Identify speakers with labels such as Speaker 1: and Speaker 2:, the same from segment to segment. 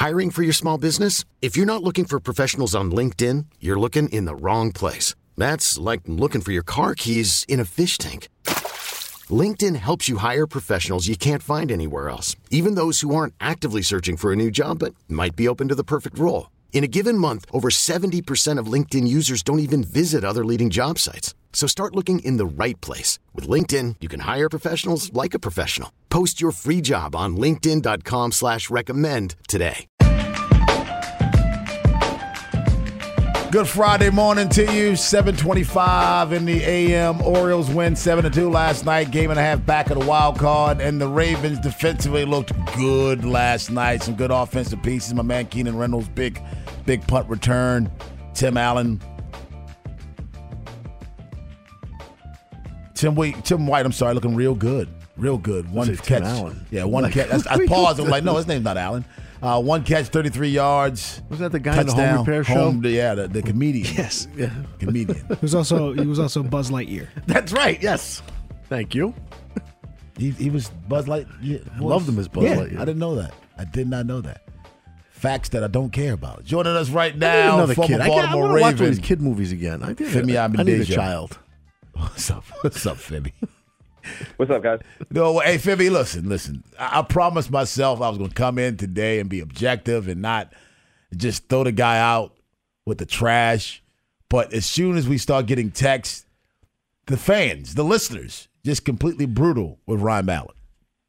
Speaker 1: Hiring for your small business? If you're not looking for professionals on LinkedIn, you're looking in the wrong place. That's like looking for your car keys in a fish tank. LinkedIn helps you hire professionals you can't find anywhere else, even those who aren't actively searching for a new job but might be open to the perfect role. In a given month, over 70% of LinkedIn users don't even visit other leading job sites. So start looking in the right place. With LinkedIn, you can hire professionals like a professional. Post your free job on linkedin.com/recommend today.
Speaker 2: Good Friday morning to you. 7:25 in the a.m. Orioles win 7-2 last night. Game and a half back of the wild card. And the Ravens defensively looked good last night. Some good offensive pieces. My man Keenan Reynolds, big punt return. Tim Allen. Tim White, I'm sorry, looking real good. Real good. One catch.
Speaker 3: Tim Allen.
Speaker 2: Yeah, one catch. I paused. I'm like, no, his name's not Allen. One catch, 33 yards.
Speaker 3: Was that the guy
Speaker 2: touchdown,
Speaker 3: in the home repair show?
Speaker 2: The comedian.
Speaker 3: Yes. Yeah.
Speaker 2: Comedian.
Speaker 4: He was also Buzz Lightyear.
Speaker 3: That's right. Yes. Thank you.
Speaker 2: He was Buzz Lightyear. Yeah,
Speaker 3: I loved him as Buzz Lightyear.
Speaker 2: I didn't know that. I did not know that. Facts that I don't care about. Joining us right now,
Speaker 3: another
Speaker 2: former
Speaker 3: kid. I
Speaker 2: Baltimore
Speaker 3: want to watch all
Speaker 2: Raven.
Speaker 3: these kid movies again. I
Speaker 2: Femi
Speaker 3: need a
Speaker 2: Abedejo.
Speaker 3: child.
Speaker 2: What's up, Femi?
Speaker 5: What's up, guys?
Speaker 2: No, hey, Femi, listen. I promised myself I was going to come in today and be objective and not just throw the guy out with the trash. But as soon as we start getting texts, the fans, the listeners, just completely brutal with Ryan Mallett.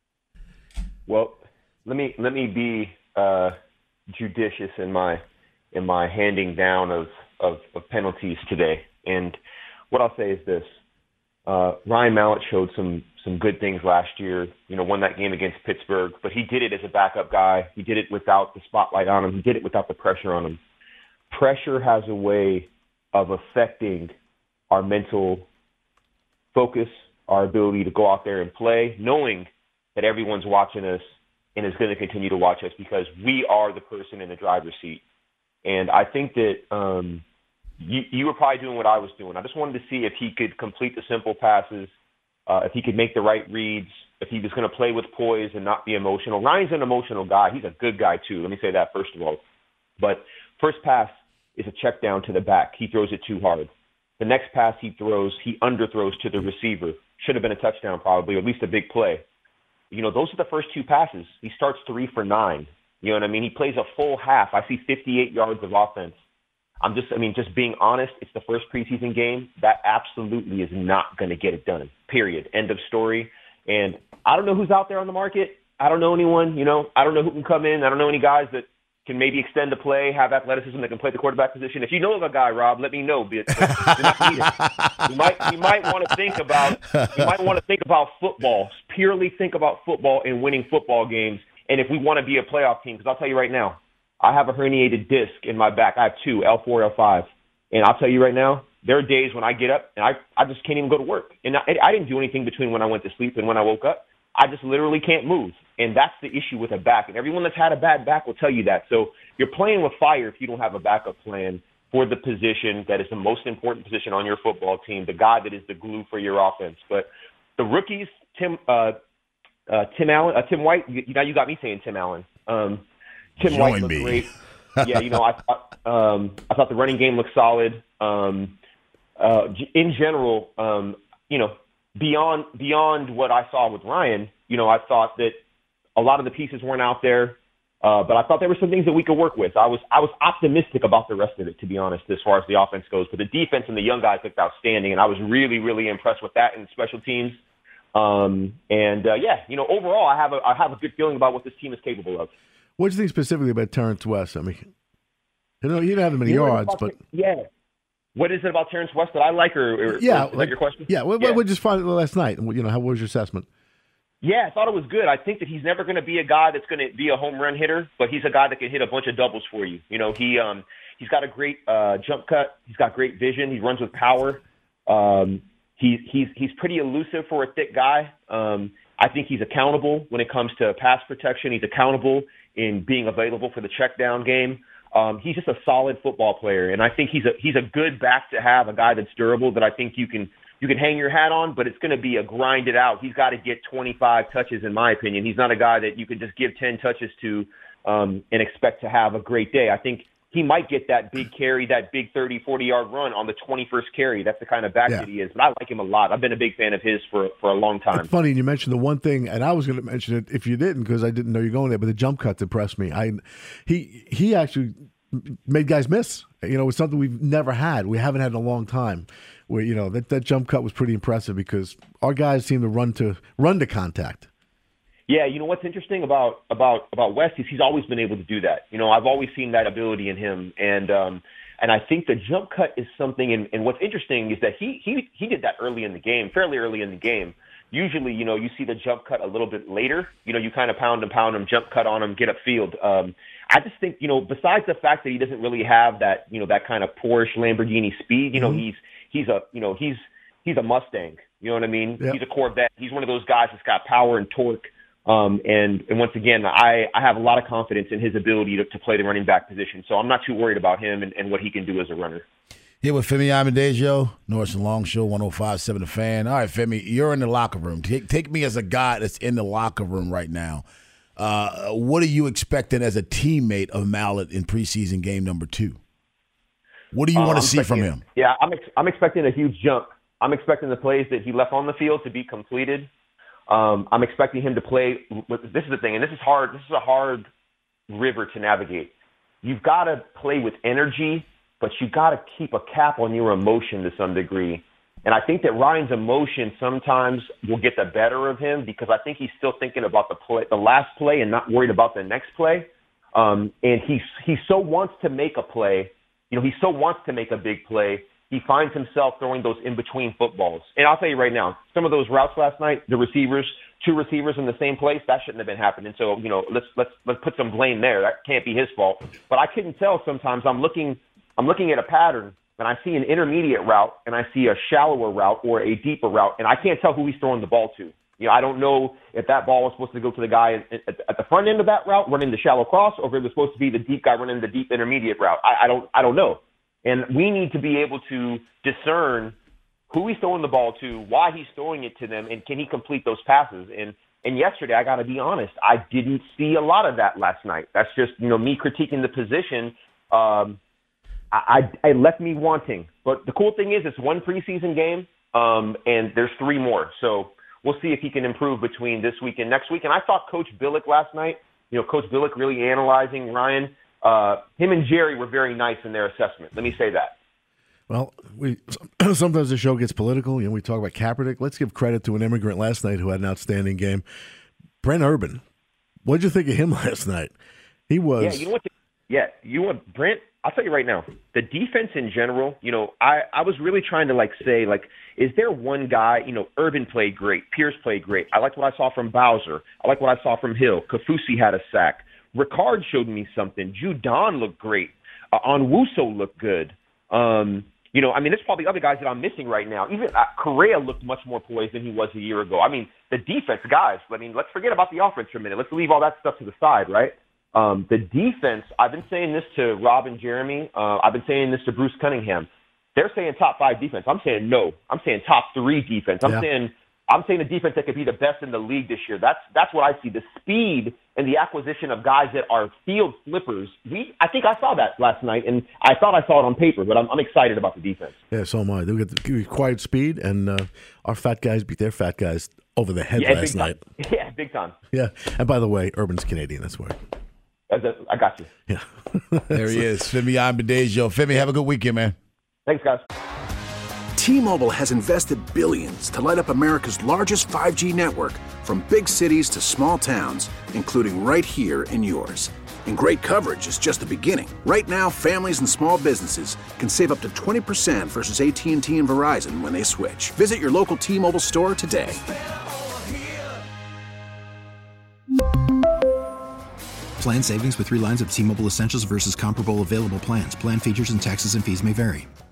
Speaker 5: Well, let me be judicious in my handing down of penalties today. And what I'll say is this. Ryan Mallett showed some good things last year, won that game against Pittsburgh, but he did it as a backup guy. He did it without the spotlight on him. He did it without the pressure on him. Pressure has a way of affecting our mental focus, our ability to go out there and play, knowing that everyone's watching us and is going to continue to watch us because we are the person in the driver's seat. And I think that you were probably doing what I was doing. I just wanted to see if he could complete the simple passes, if he could make the right reads, if he was going to play with poise and not be emotional. Ryan's an emotional guy. He's a good guy, too. Let me say that first of all. But first pass is a check down to the back. He throws it too hard. The next pass he throws, he underthrows to the receiver. Should have been a touchdown probably, or at least a big play. Those are the first two passes. He starts 3 for 9. You know what I mean? He plays a full half. I see 58 yards of offense. Just being honest, it's the first preseason game. That absolutely is not going to get it done, period. End of story. And I don't know who's out there on the market. I don't know anyone, I don't know who can come in. I don't know any guys that can maybe extend the play, have athleticism that can play the quarterback position. If you know of a guy, Rob, let me know. But you're not needed. You might want to think about football, purely think about football and winning football games. And if we want to be a playoff team, because I'll tell you right now, I have a herniated disc in my back. I have 2, L4, L5. And I'll tell you right now, there are days when I get up and I just can't even go to work. And I didn't do anything between when I went to sleep and when I woke up. I just literally can't move. And that's the issue with a back. And everyone that's had a bad back will tell you that. So you're playing with fire if you don't have a backup plan for the position that is the most important position on your football team, the guy that is the glue for your offense. But the rookies, Tim White, you got me saying Tim Allen. Tim White looked great. Yeah, I thought the running game looked solid. In general, beyond what I saw with Ryan, I thought that a lot of the pieces weren't out there, but I thought there were some things that we could work with. I was optimistic about the rest of it, to be honest, as far as the offense goes. But the defense and the young guys looked outstanding, and I was really, really impressed with that in special teams. Overall, I have a good feeling about what this team is capable of.
Speaker 3: What do you think specifically about Terrence West? I mean, he didn't have many yards, but
Speaker 5: yeah. What is it about Terrence West that I like, or is that your question?
Speaker 3: Yeah, what did you find last night? How was your assessment?
Speaker 5: Yeah, I thought it was good. I think that he's never going to be a guy that's going to be a home run hitter, but he's a guy that can hit a bunch of doubles for you. He's got a great jump cut. He's got great vision. He runs with power. He's pretty elusive for a thick guy. I think he's accountable when it comes to pass protection. He's accountable in being available for the check down game. He's just a solid football player, and I think he's a good back to have, a guy that's durable that I think you can hang your hat on, but it's going to be a grind it out. He's got to get 25 touches, in my opinion. He's not a guy that you can just give 10 touches to and expect to have a great day. I think he might get that big carry, that big 30, 40-yard run on the 21st carry. That's the kind of back that he is. But I like him a lot. I've been a big fan of his for a long time.
Speaker 3: It's funny, you mentioned the one thing, and I was going to mention it if you didn't because I didn't know you were going there, but the jump cuts impressed me. He actually made guys miss. You know, it's something we've never had. We haven't had in a long time. Where, you know, that jump cut was pretty impressive because our guys seem to run to contact.
Speaker 5: Yeah, you know what's interesting about Wes is he's always been able to do that. You know, I've always seen that ability in him, and I think the jump cut is something. And what's interesting is that he did that early in the game, fairly early in the game. Usually, you know, you see the jump cut a little bit later. You know, you kind of pound him, jump cut on him, get upfield. I just think, you know, besides the fact that he doesn't really have that, you know, that kind of Porsche Lamborghini speed, you know, he's a Mustang. You know what I mean? Yep. He's a Corvette. He's one of those guys that's got power and torque. And once again, I have a lot of confidence in his ability to play the running back position. So I'm not too worried about him and what he can do as a runner.
Speaker 2: Here with Femi Amedejo, Norris and Long Show, 105.7 The Fan. All right, Femi, you're in the locker room. Take me as a guy that's in the locker room right now. What are you expecting as a teammate of Mallett in preseason game number 2? What do you want to see from him?
Speaker 5: Yeah, I'm expecting a huge jump. I'm expecting the plays that he left on the field to be completed. I'm expecting him to play. This is the thing, and this is hard. This is a hard river to navigate. You've got to play with energy, but you got to keep a cap on your emotion to some degree. And I think that Ryan's emotion sometimes will get the better of him because I think he's still thinking about the last play, and not worried about the next play. And he so wants to make a play. You know, he so wants to make a big play. He finds himself throwing those in-between footballs. And I'll tell you right now, some of those routes last night, the receivers, 2 receivers in the same place, that shouldn't have been happening. So, you know, let's put some blame there. That can't be his fault. But I couldn't tell sometimes. I'm looking at a pattern, and I see an intermediate route, and I see a shallower route or a deeper route, and I can't tell who he's throwing the ball to. You know, I don't know if that ball was supposed to go to the guy at the front end of that route, running the shallow cross, or if it was supposed to be the deep guy running the deep intermediate route. I don't know. And we need to be able to discern who he's throwing the ball to, why he's throwing it to them, and can he complete those passes. And yesterday, I got to be honest, I didn't see a lot of that last night. That's just, you know, me critiquing the position. I left me wanting. But the cool thing is it's one preseason game, and there's 3 more. So we'll see if he can improve between this week and next week. And I thought Coach Billick last night, you know, Coach Billick really analyzing Ryan. Him and Jerry were very nice in their assessment. Let me say that.
Speaker 3: Well, sometimes the show gets political. You know, we talk about Kaepernick. Let's give credit to an immigrant last night who had an outstanding game. Brent Urban. What did you think of him last night? He was.
Speaker 5: Yeah, you know what, Brent? I'll tell you right now, the defense in general, you know, I was really trying to say, is there one guy, you know, Urban played great, Pierce played great. I liked what I saw from Bowser. I liked what I saw from Hill. Kafusi had a sack. Ricard showed me something. Judon looked great. Onwuso looked good. You know, I mean, there's probably other guys that I'm missing right now. Even Correa looked much more poised than he was a year ago. I mean, the defense, guys, I mean, let's forget about the offense for a minute. Let's leave all that stuff to the side, right? The defense, I've been saying this to Rob and Jeremy. I've been saying this to Bruce Cunningham. They're saying top 5 defense. I'm saying no. I'm saying top 3 defense. I'm saying a defense that could be the best in the league this year. That's what I see. The speed and the acquisition of guys that are field flippers. I think I saw that last night, and I thought I saw it on paper, but I'm excited about the defense.
Speaker 3: Yeah, so am I. They get the required speed, and our fat guys beat their fat guys over the head last night.
Speaker 5: Yeah, big time.
Speaker 3: Yeah, and by the way, Urban's Canadian. That's why.
Speaker 5: I got you.
Speaker 3: Yeah.
Speaker 2: There he is, Femi Amedejo. Femi, have a good weekend, man.
Speaker 5: Thanks, guys.
Speaker 6: T-Mobile has invested billions to light up America's largest 5G network, from big cities to small towns, including right here in yours. And great coverage is just the beginning. Right now, families and small businesses can save up to 20% versus AT&T and Verizon when they switch. Visit your local T-Mobile store today.
Speaker 7: Plan savings with 3 lines of T-Mobile Essentials versus comparable available plans. Plan features and taxes and fees may vary.